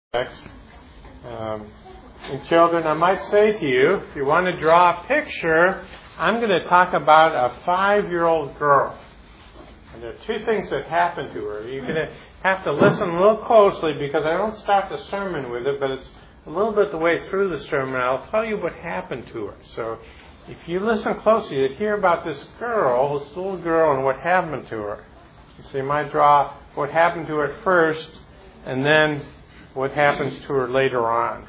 And children, I might say to you, if you want to draw a picture, I'm going to talk about a 5-year-old girl. And there are two things that happen to her. You're going to have to listen a little closely because I don't start the sermon with it, but it's a little bit the way through the sermon. I'll tell you what happened to her. So if you listen closely, you'll hear about this girl, this little girl, and what happened to her. So you might draw what happened to her at first, and then what happens to her later on.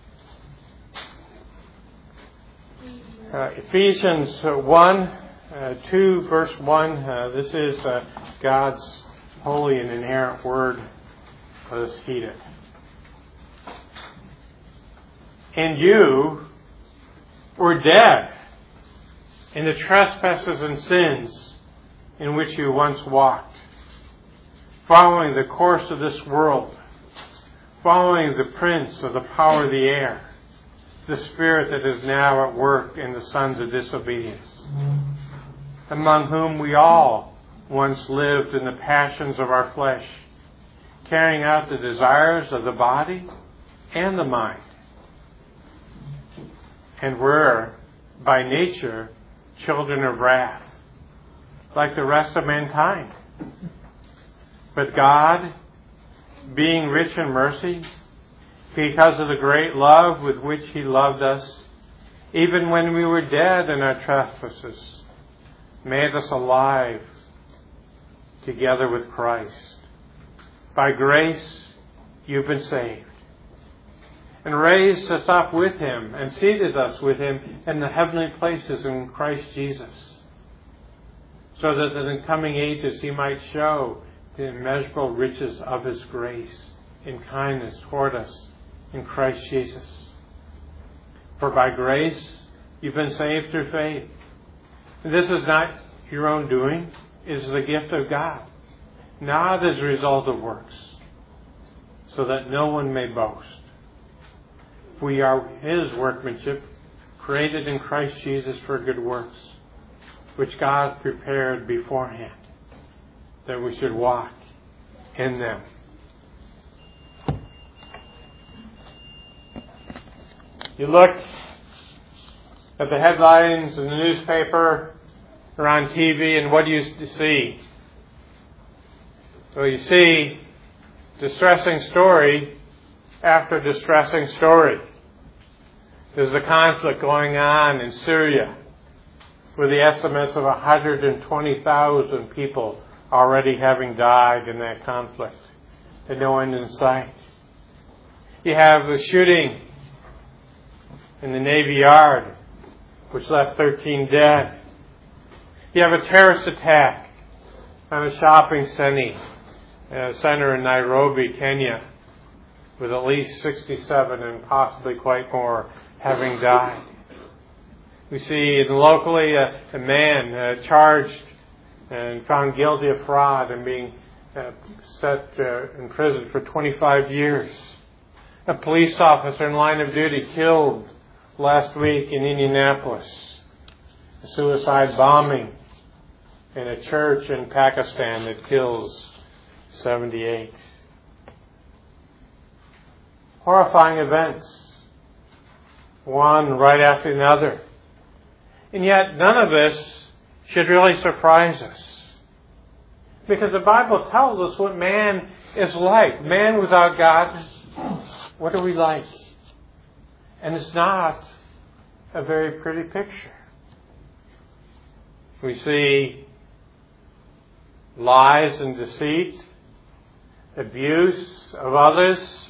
Ephesians 2, verse 1. This is God's holy and inerrant word. Let us heed it. And you were dead in the trespasses and sins in which you once walked, following the course of this world, following the prince of the power of the air, the spirit that is now at work in the sons of disobedience, among whom we all once lived in the passions of our flesh, carrying out the desires of the body and the mind, and were by nature children of wrath, like the rest of mankind. But God, being rich in mercy, because of the great love with which He loved us, even when we were dead in our trespasses, made us alive together with Christ. By grace you've been saved, and raised us up with Him, and seated us with Him in the heavenly places in Christ Jesus, so that in the coming ages He might show the immeasurable riches of His grace in kindness toward us in Christ Jesus. For by grace you've been saved through faith. And this is not your own doing. It is the gift of God, not as a result of works, so that no one may boast. We are His workmanship, created in Christ Jesus for good works, which God prepared beforehand, that we should walk in them. You look at the headlines in the newspaper or on TV, and what do you see? Well, you see distressing story after distressing story. There's a conflict going on in Syria with the estimates of 120,000 people already having died in that conflict, and no end in sight. You have the shooting in the Navy Yard, which left 13 dead. You have a terrorist attack on a shopping center in Nairobi, Kenya, with at least 67 and possibly quite more having died. We see locally a man charged and found guilty of fraud and being set in prison for 25 years. A police officer in line of duty killed last week in Indianapolis. A suicide bombing in a church in Pakistan that kills 78. Horrifying events, one right after another. And yet none of this should really surprise us, because the Bible tells us what man is like. Man without God, what are we like? And it's not a very pretty picture. We see lies and deceit, abuse of others,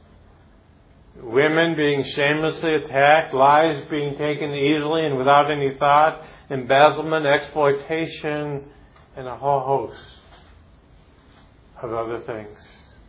women being shamelessly attacked, lies being taken easily and without any thought, embezzlement, exploitation, and a whole host of other things.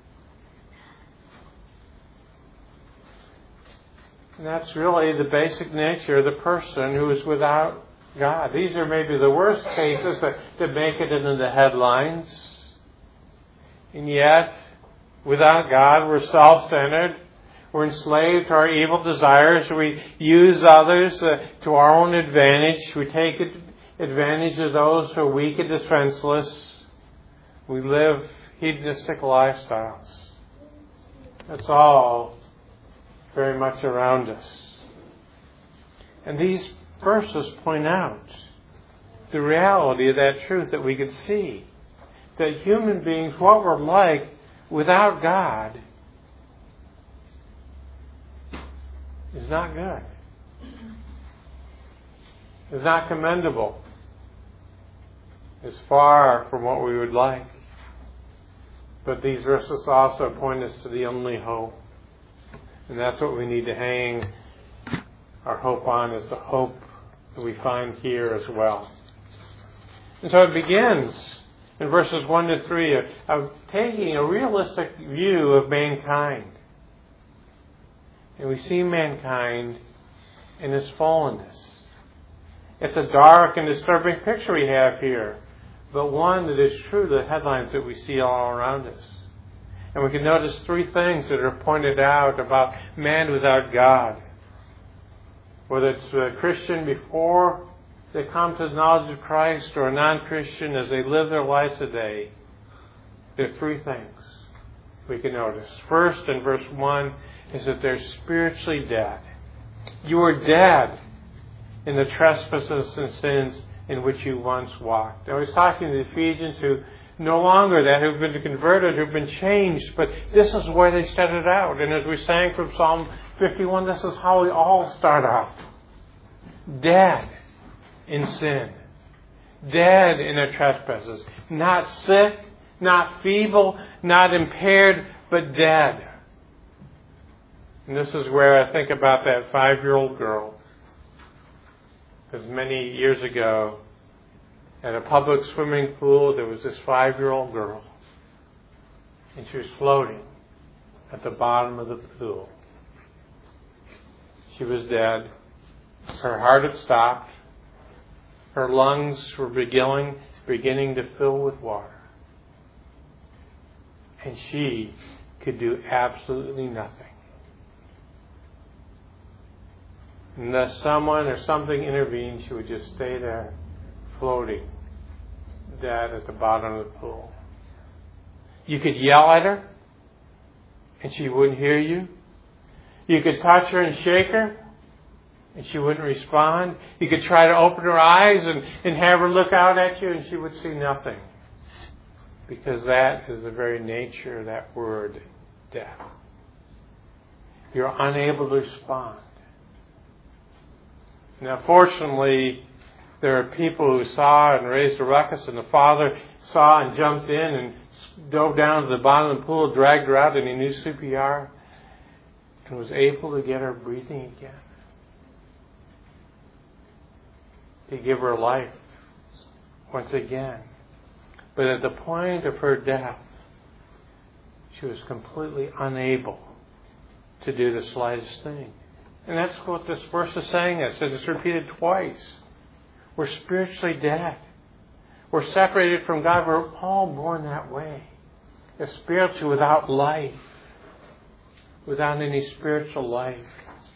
And that's really the basic nature of the person who is without God. These are maybe the worst cases that make it into the headlines. And yet, without God, we're self-centered. We're enslaved to our evil desires. We use others to our own advantage. We take advantage of those who are weak and defenseless. We live hedonistic lifestyles. That's all very much around us. And these verses point out the reality of that truth that we could see. That human beings, what we're like without God, is not good. It's not commendable. It's far from what we would like. But these verses also point us to the only hope. And that's what we need to hang our hope on, is the hope that we find here as well. And so it begins in verses 1 to 3 of taking a realistic view of mankind. And we see mankind in its fallenness. It's a dark and disturbing picture we have here, but one that is true to the headlines that we see all around us. And we can notice three things that are pointed out about man without God. Whether it's a Christian before they come to the knowledge of Christ or a non-Christian as they live their lives today, there are three things we can notice. First, in verse 1, is that they're spiritually dead. You were dead in the trespasses and sins in which you once walked. I was talking to the Ephesians who no longer that, who've been converted, who've been changed, but this is where they started out. And as we sang from Psalm 51, this is how we all start out. Dead in sin. Dead in their trespasses. Not sick, not feeble, not impaired, but dead. And this is where I think about that 5-year-old girl. Because many years ago, at a public swimming pool, there was this 5-year-old girl. And she was floating at the bottom of the pool. She was dead. Her heart had stopped. Her lungs were beginning to fill with water. And she could do absolutely nothing. Unless someone or something intervened, she would just stay there, floating, dead at the bottom of the pool. You could yell at her, and she wouldn't hear you. You could touch her and shake her, and she wouldn't respond. You could try to open her eyes and have her look out at you, and she would see nothing. Because that is the very nature of that word, death. You're unable to respond. Now, fortunately, there are people who saw and raised a ruckus, and the father saw and jumped in and dove down to the bottom of the pool, dragged her out, and he knew CPR, and was able to get her breathing again. To give her life once again. But at the point of her death, she was completely unable to do the slightest thing. And that's what this verse is saying us. And it's repeated twice. We're spiritually dead. We're separated from God. We're all born that way. It's spiritually without life. Without any spiritual life.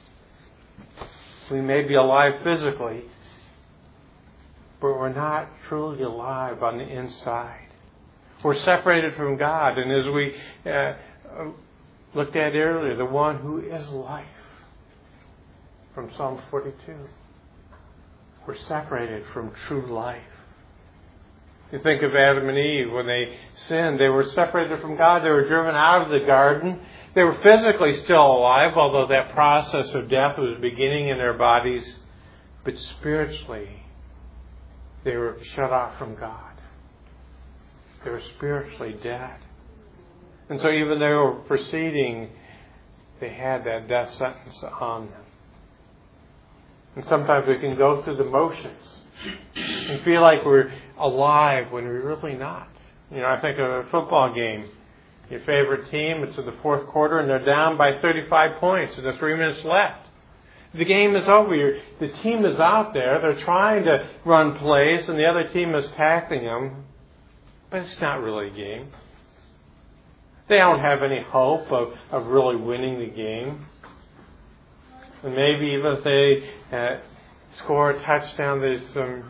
We may be alive physically, but we're not truly alive on the inside. We're separated from God. And as we looked at earlier, the one who is life, from Psalm 42. We're separated from true life. You think of Adam and Eve. When they sinned, they were separated from God. They were driven out of the garden. They were physically still alive, although that process of death was beginning in their bodies. But spiritually, they were shut off from God. They were spiritually dead. And so even though they were proceeding, they had that death sentence on them. And sometimes we can go through the motions and feel like we're alive when we're really not. You know, I think of a football game. Your favorite team, it's in the fourth quarter, and they're down by 35 points, and there's 3 minutes left. The game is over. The team is out there. They're trying to run plays, and the other team is tackling them. But it's not really a game. They don't have any hope of really winning the game. And maybe even if they score a touchdown, there's some,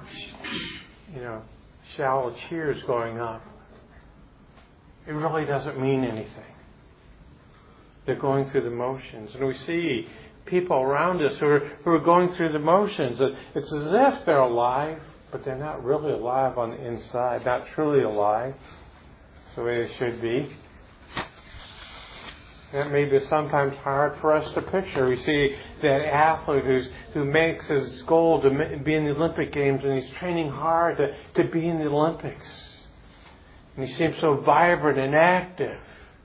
shallow cheers going up. It really doesn't mean anything. They're going through the motions. And we see people around us who are going through the motions. It's as if they're alive, but they're not really alive on the inside, not truly alive the way they should be. That may be sometimes hard for us to picture. We see that athlete who makes his goal to be in the Olympic Games, and he's training hard to be in the Olympics. And he seems so vibrant and active.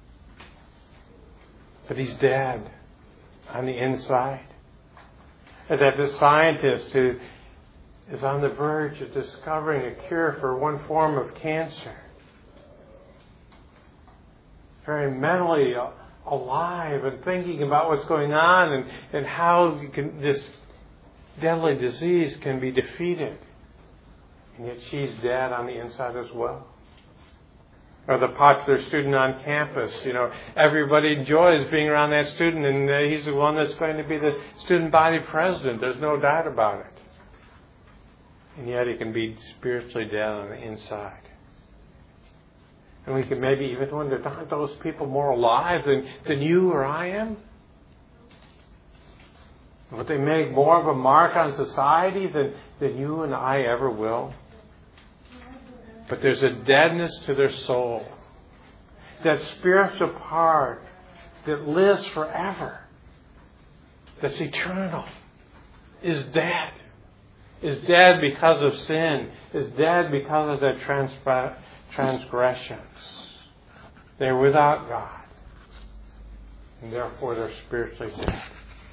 But he's dead on the inside. And that the scientist who is on the verge of discovering a cure for one form of cancer, very mentally alive and thinking about what's going on and how this deadly disease can be defeated. And yet she's dead on the inside as well. Or the popular student on campus, everybody enjoys being around that student, and he's the one that's going to be the student body president. There's no doubt about it. And yet he can be spiritually dead on the inside. And we can maybe even wonder, aren't those people more alive than you or I am? Would they make more of a mark on society than you and I ever will? But there's a deadness to their soul. That spiritual part that lives forever, that's eternal, is dead. Is dead because of sin. Is dead because of their transgressions. They're without God. And therefore they're spiritually dead.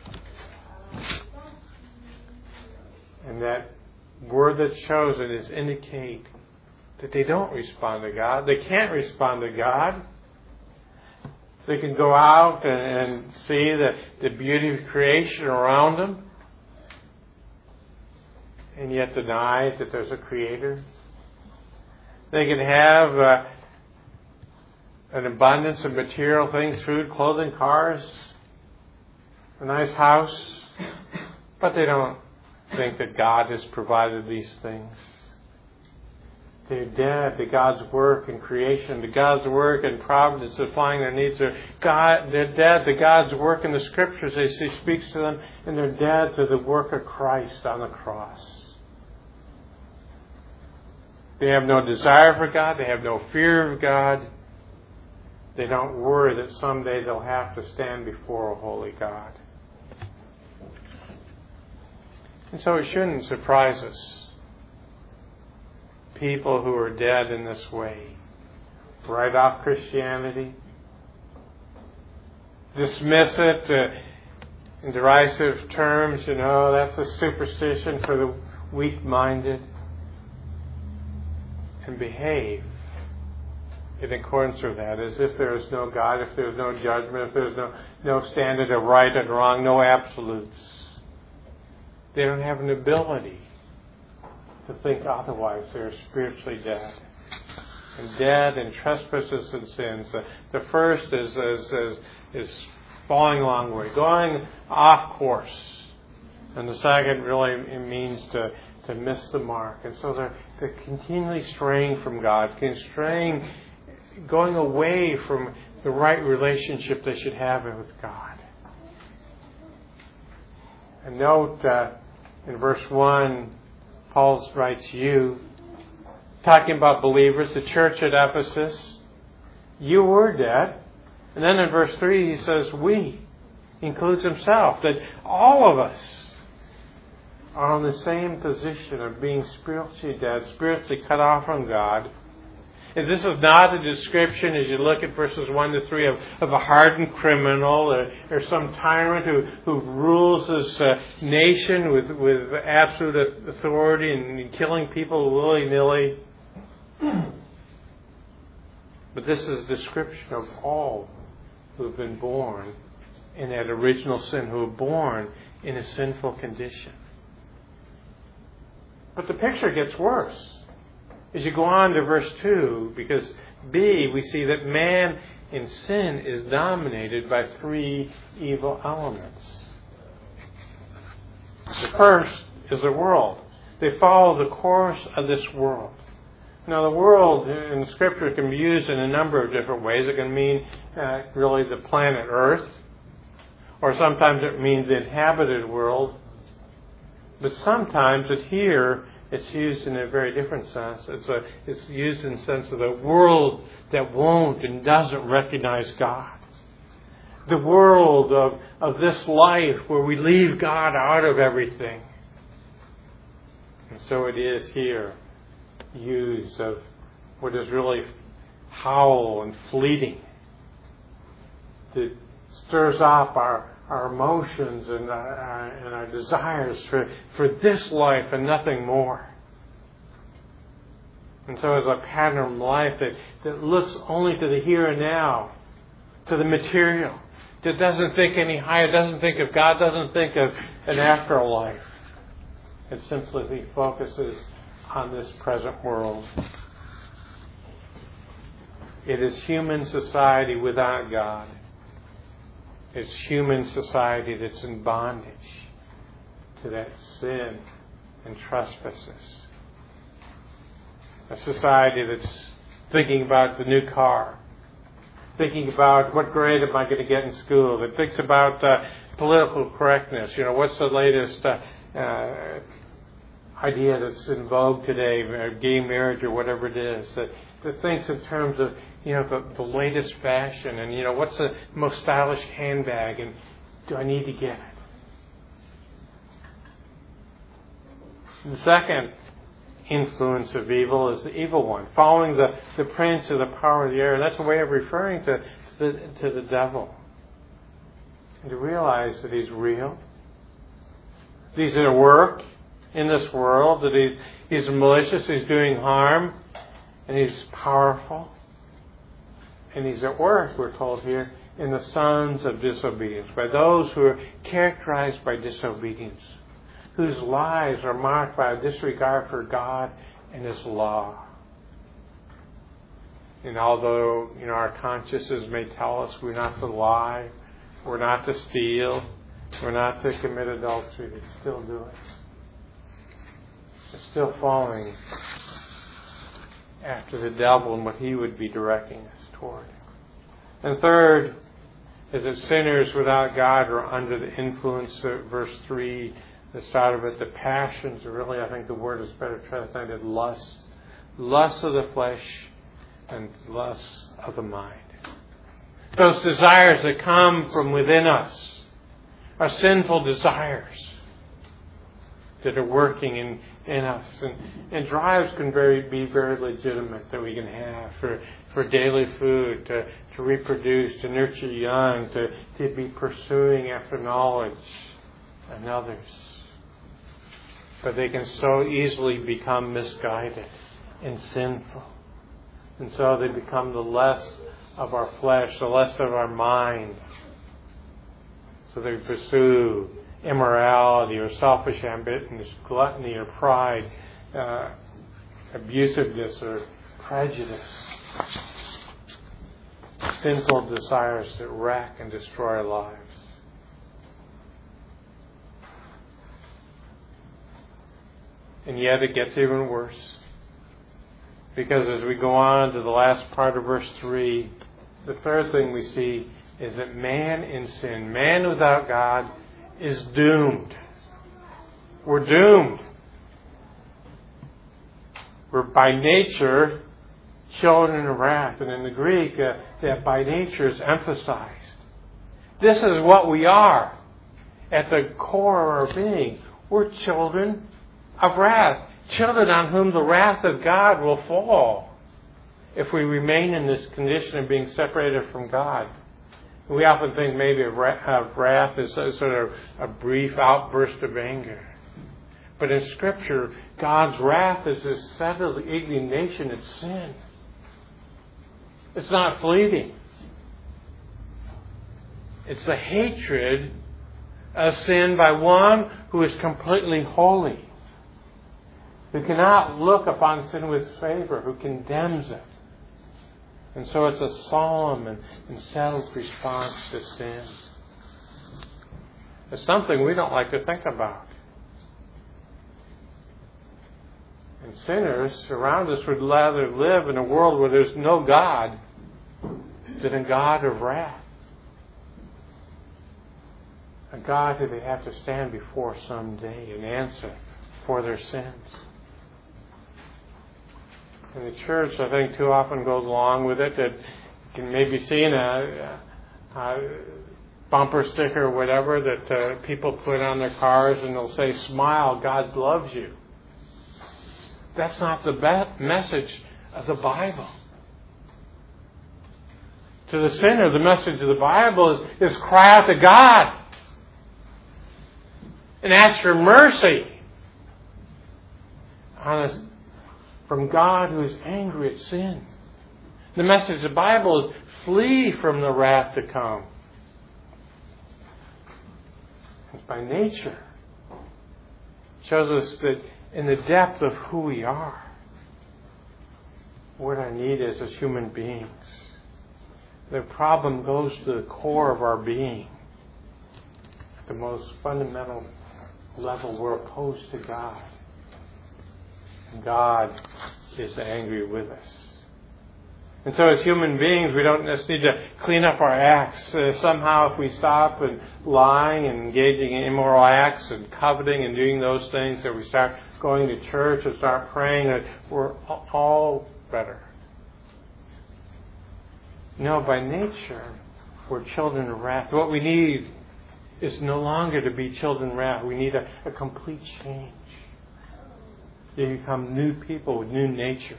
And that word that's chosen is indicate that they don't respond to God. They can't respond to God. They can go out and see the beauty of creation around them, and yet deny that there's a Creator. They can have an abundance of material things, food, clothing, cars, a nice house, but they don't think that God has provided these things. They're dead to God's work in creation, to God's work in providence, supplying their needs. They're dead to God's work in the Scriptures as He speaks to them, and they're dead to the work of Christ on the cross. They have no desire for God. They have no fear of God. They don't worry that someday they'll have to stand before a holy God. And so it shouldn't surprise us. People who are dead in this way, write off Christianity, dismiss it in derisive terms, that's a superstition for the weak-minded, and behave in accordance with that, as if there is no God, if there is no judgment, if there is no standard of right and wrong, no absolutes. They don't have an ability to think otherwise. They're spiritually dead. And dead in trespasses and sins. The first is falling a long way, going off course. And the second really means to miss the mark. And so they're continually straying from God, going away from the right relationship they should have with God. And note in verse 1, Paul writes, you, talking about believers, the church at Ephesus, you were dead. And then in verse 3 he says, we, he includes himself, that all of us are in the same position of being spiritually dead, spiritually cut off from God. And this is not a description, as you look at verses 1 to 3, of a hardened criminal or some tyrant who rules this nation with absolute authority and killing people willy-nilly. But this is a description of all who have been born in that original sin, who are born in a sinful condition. But the picture gets worse as you go on to verse 2, because B, we see that man in sin is dominated by three evil elements. The first is the world. They follow the course of this world. Now, the world in Scripture can be used in a number of different ways. It can mean really the planet Earth. or sometimes it means the inhabited world. But sometimes here it's used in a very different sense. It's used in the sense of the world that won't and doesn't recognize God. The world of this life where we leave God out of everything. And so it is here used of what is really foul and fleeting. That stirs up our emotions and our desires for this life and nothing more. And so it's a pattern of life that looks only to the here and now, to the material, that doesn't think any higher, doesn't think of God, doesn't think of an afterlife. It simply focuses on this present world. It is human society without God. It's human society that's in bondage to that sin and trespasses. A society that's thinking about the new car, thinking about what grade am I going to get in school, that thinks about political correctness. What's the latest idea that's in vogue today, gay marriage or whatever it is, that thinks in terms of the latest fashion and what's the most stylish handbag and do I need to get it? The second influence of evil is the evil one, following the prince of the power of the air. That's a way of referring to the devil. And to realize that he's real. He's at work in this world, that he's malicious, he's doing harm, and he's powerful. And he's at work, we're told here, in the sons of disobedience, by those who are characterized by disobedience, whose lives are marked by a disregard for God and His law. And although our consciences may tell us we're not to lie, we're not to steal, we're not to commit adultery, they still do it. They're still following after the devil and what he would be directing us toward. And third is that sinners without God are under the influence of verse 3, the start of it, the passions, really I think the word is better translated lust. Lust of the flesh and lust of the mind. Those desires that come from within us are sinful desires that are working in us. And drives can be very legitimate that we can have for daily food, to reproduce, to nurture young, to be pursuing after knowledge and others. But they can so easily become misguided and sinful. And so they become the less of our flesh, the less of our mind. So they pursue immorality or selfish ambition, gluttony or pride, abusiveness or prejudice. Sinful desires that wreck and destroy lives. And yet it gets even worse. Because as we go on to the last part of verse 3, the third thing we see is that man in sin, man without God, is doomed. We're doomed. We're by nature children of wrath. And in the Greek, that by nature is emphasized. This is what we are. At the core of our being, we're children of wrath. Children on whom the wrath of God will fall if we remain in this condition of being separated from God. We often think maybe of wrath as sort of a brief outburst of anger. But in Scripture, God's wrath is this settled indignation at sin. It's not fleeting. It's the hatred of sin by one who is completely holy, who cannot look upon sin with favor, who condemns it. And so it's a solemn and settled response to sin. It's something we don't like to think about. And sinners around us would rather live in a world where there's no God than a God of wrath. A God who they have to stand before someday and answer for their sins. And the church, I think, too often goes along with it. That can maybe see in a bumper sticker or whatever that people put on their cars, and they'll say, "Smile, God loves you." That's not the message of the Bible. To the sinner, the message of the Bible is cry out to God and ask for mercy from God who is angry at sin. The message of the Bible is flee from the wrath to come. It's by nature. It shows us that in the depth of who we are, what our need is as human beings. The problem goes to the core of our being. At the most fundamental level, we're opposed to God. And God is angry with us. And so as human beings, we don't just need to clean up our acts. Somehow if we stop and lying and engaging in immoral acts and coveting and doing those things, that we start going to church and start praying, that we're all better. No, by nature, we're children of wrath. What we need is no longer to be children of wrath. We need a complete change. You become new people with new natures.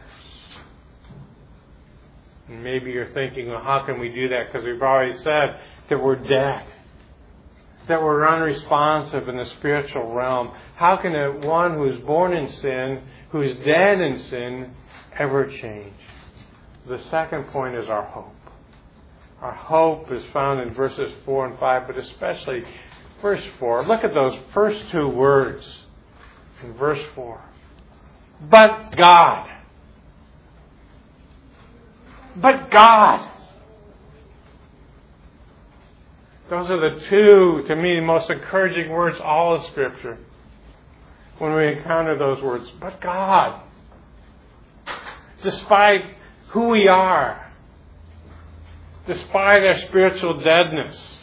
And maybe you're thinking, well, how can we do that? Because we've already said that we're dead. That we're unresponsive in the spiritual realm. How can one who is born in sin, who is dead in sin, ever change? The second point is our hope. Our hope is found in verses 4 and 5, but especially verse 4. Look at those first two words in verse 4. But God. But God. Those are the two, to me, most encouraging words all of Scripture. When we encounter those words, but God. Despite who we are, despite our spiritual deadness,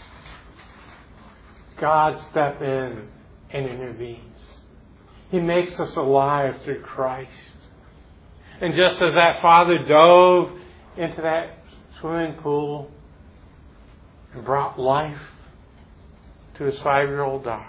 God steps in and intervenes. He makes us alive through Christ. And just as that father dove into that swimming pool and brought life to his 5-year-old daughter,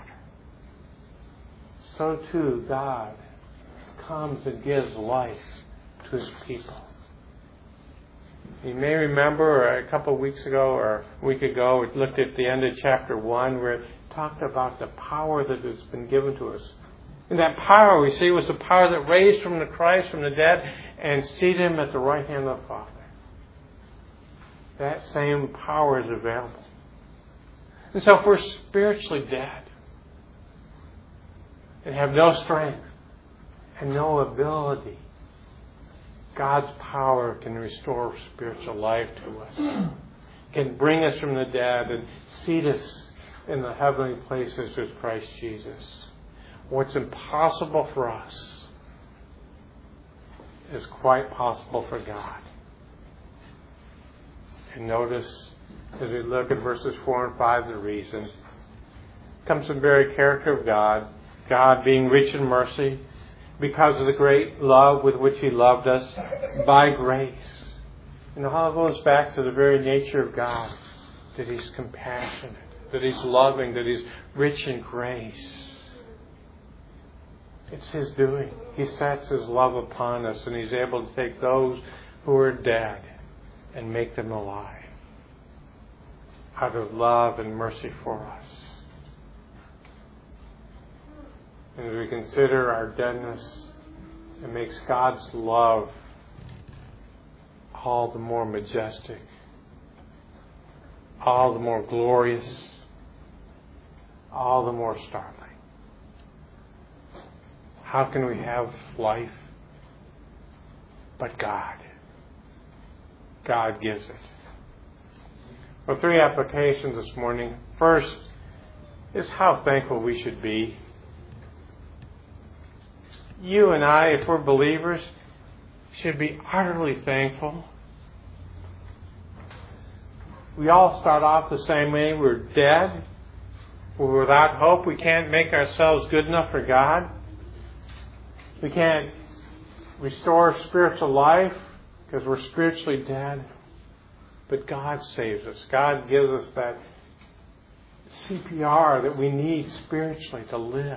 so too God comes and gives life to His people. You may remember a couple of weeks ago or a week ago, we looked at the end of chapter 1 where it talked about the power that has been given to us. And that power, we see, was the power that raised from the Christ from the dead and seated Him at the right hand of the Father. That same power is available. And so if we're spiritually dead and have no strength and no ability, God's power can restore spiritual life to us. Can bring us from the dead and seat us in the heavenly places with Christ Jesus. What's impossible for us is quite possible for God. And notice, as we look at verses 4 and 5, the reason comes from the very character of God. God being rich in mercy, because of the great love with which He loved us by grace. And it all goes back to the very nature of God, that He's compassionate, that He's loving, that He's rich in grace. It's His doing. He sets His love upon us, and He's able to take those who are dead and make them alive out of love and mercy for us. And as we consider our deadness, it makes God's love all the more majestic, all the more glorious, all the more startling. How can we have life? But God. God gives it. Well, 3 applications this morning. First is how thankful we should be. You and I, if we're believers, should be utterly thankful. We all start off the same way. We're dead. We're without hope. We can't make ourselves good enough for God. We can't restore spiritual life because we're spiritually dead. But God saves us. God gives us that CPR that we need spiritually to live.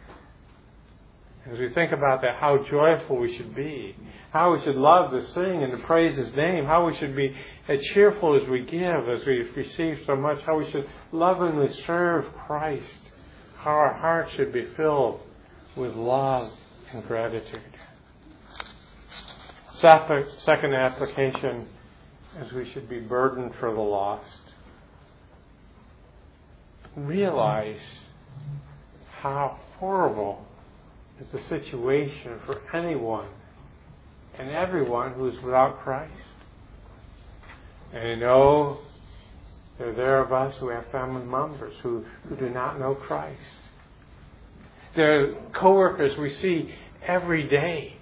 As we think about that, how joyful we should be, how we should love to sing and to praise His name, how we should be as cheerful as we give, as we receive so much, how we should lovingly serve Christ, how our hearts should be filled with love and gratitude. Second application is we should be burdened for the lost. Realize how horrible is the situation for anyone and everyone who is without Christ. And I know there are of us who have family members who do not know Christ. There are co-workers we see every day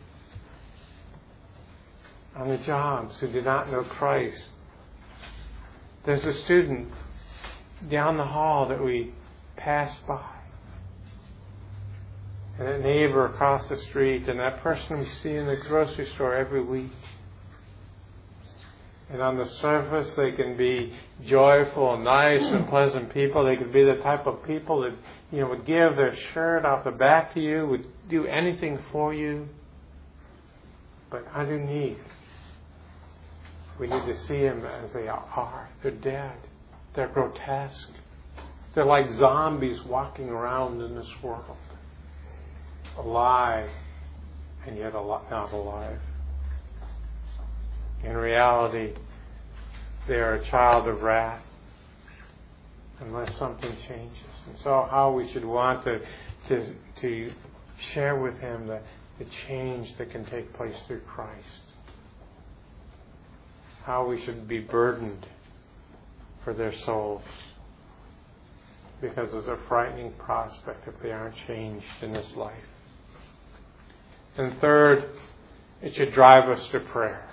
on the jobs who do not know Christ. There's a student down the hall that we pass by. And that neighbor across the street, and that person we see in the grocery store every week. And on the surface, they can be joyful and nice and pleasant people. They could be the type of people that, would give their shirt off the back to you, would do anything for you. But underneath, we need to see them as they are. They're dead. They're grotesque. They're like zombies walking around in this world. Alive, and yet not alive. In reality, they are a child of wrath unless something changes. And so how we should want to share with Him the change that can take place through Christ. How we should be burdened for their souls. Because it's a frightening prospect if they aren't changed in this life. And third, it should drive us to prayer.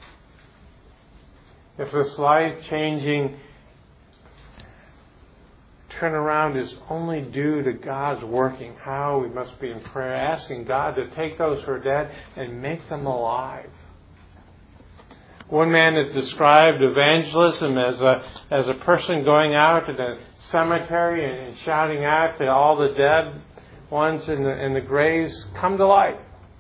If this life-changing turnaround is only due to God's working, how we must be in prayer, asking God to take those who are dead and make them alive. One man has described evangelism as a person going out to the cemetery and shouting out to all the dead ones in the graves, "Come to life."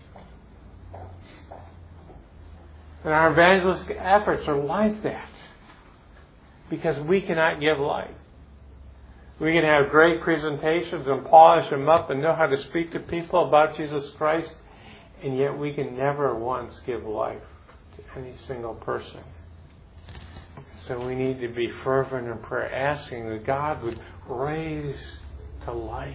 And our evangelistic efforts are like that. Because we cannot give life. We can have great presentations and polish them up and know how to speak to people about Jesus Christ. And yet we can never once give life to any single person. So we need to be fervent in prayer, asking that God would raise to life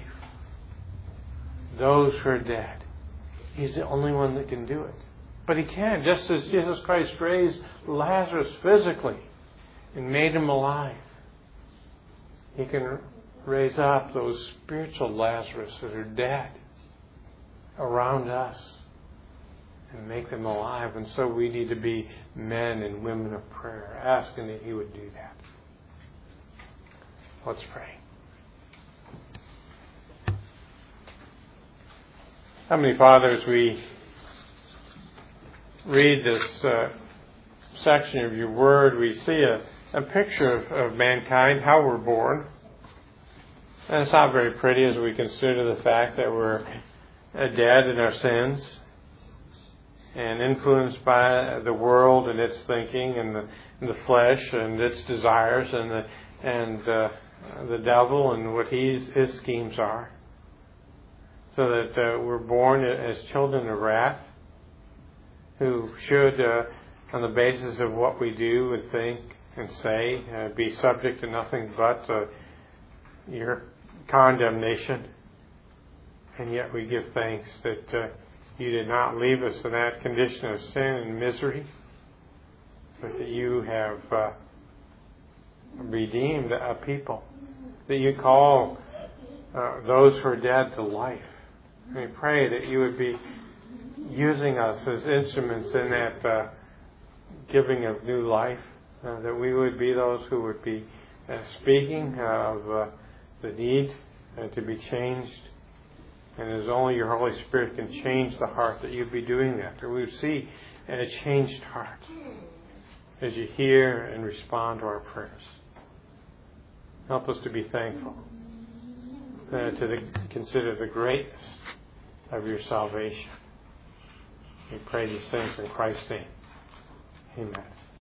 those who are dead. He's the only one that can do it. But He can, just as Jesus Christ raised Lazarus physically and made him alive. He can raise up those spiritual Lazarus that are dead around us and make them alive. And so we need to be men and women of prayer, asking that He would do that. Let's pray. Heavenly Father, as we read this section of Your Word, we see a picture of mankind, how we're born. And it's not very pretty as we consider the fact that we're dead in our sins and influenced by the world and its thinking and the flesh and its desires and the devil and what his schemes are. So that we're born as children of wrath, who should, on the basis of what we do and think and say, be subject to nothing but Your condemnation. And yet we give thanks that You did not leave us in that condition of sin and misery, but that You have redeemed a people, that You call those who are dead to life. And we pray that You would be using us as instruments in that giving of new life, that we would be those who would be speaking of the need to be changed. And as only your Holy Spirit can change the heart, that you'd be doing that. That we would see a changed heart as you hear and respond to our prayers. Help us to be thankful, consider the greatness of your salvation. We pray these things in Christ's name. Amen.